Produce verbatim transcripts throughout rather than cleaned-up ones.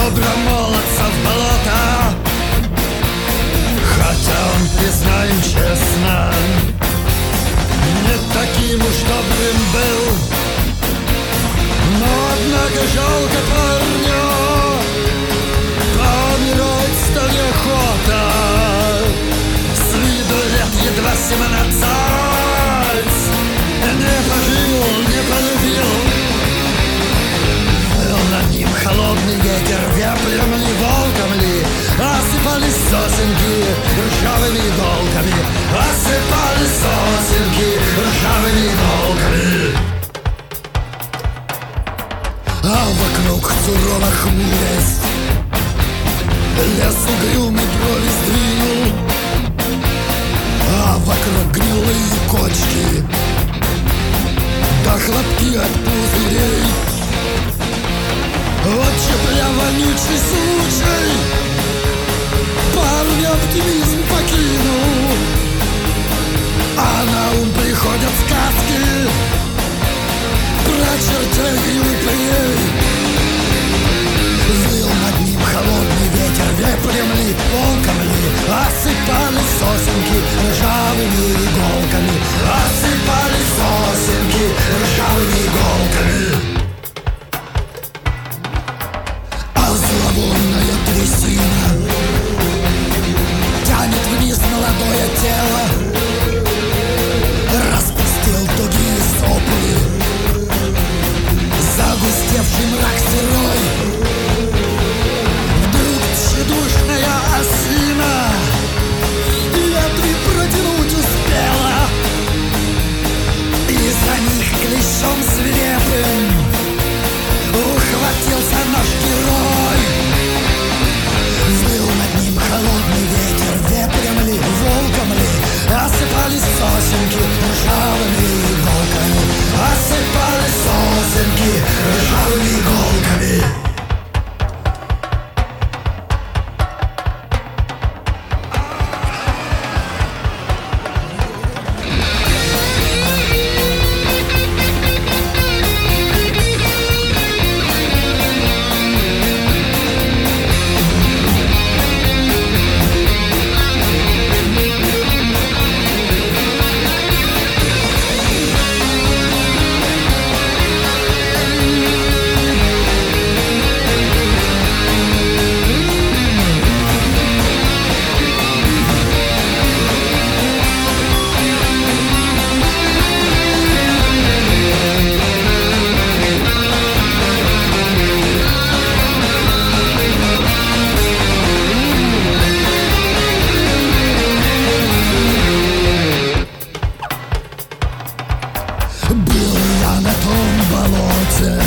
ребра молодца в болото. Хотя он, признаем честно, не таким уж добрым был. Но однако жалко парня, помирать стало неохота. С виду лет едва семнадцать, не пожил, не полюбил. Был над ним холодный ветер, веплем ли, волком ли, осыпались сосенки ржавыми иголками, осыпались сосенки ржавыми иголками. А вокруг сурово хмурясь, лес угрюмый брови сдвинул, а вокруг гнилые кочки, да хлопки от пузырей. Вот чепля вонючий случай парня оптимизм покинул, а на ум приходят сказки про чертей и упырей. Выл над ним холодный ветер, вепрем ли, волком ли, осыпались сосенки ржавыми иголками, осыпались сосенки ржавыми иголками. А зловонная трясина тянет вниз молодое тело, распустил тугие сопли, загустевший мрак сырой. Вдруг тщедушная осина в ветви протянуть успела, и за них клещом свирепым ухватился наш герой. Выл над ним холодный ветер, вепрем ли, волком ли, осыпались сосенки ржавыми иголками, осыпались сосенки ржавыми иголками. Был я на том болоте,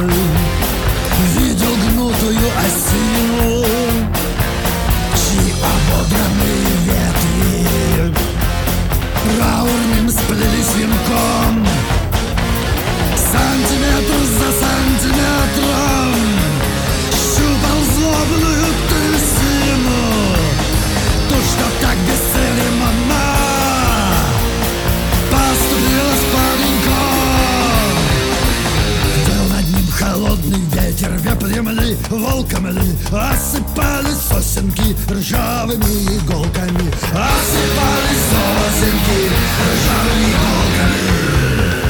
видел гнутую осину, чьи ободранные ветви траурным сплелись венком. Сантиметр за сантиметром щупал злобную трясину, то, что так бесцеремонно поступила с пареньком. Был над ним холодный ветер, веплем ли, волком ли, осыпались сосенки ржавыми иголками, осыпались сосенки ржавыми иголками.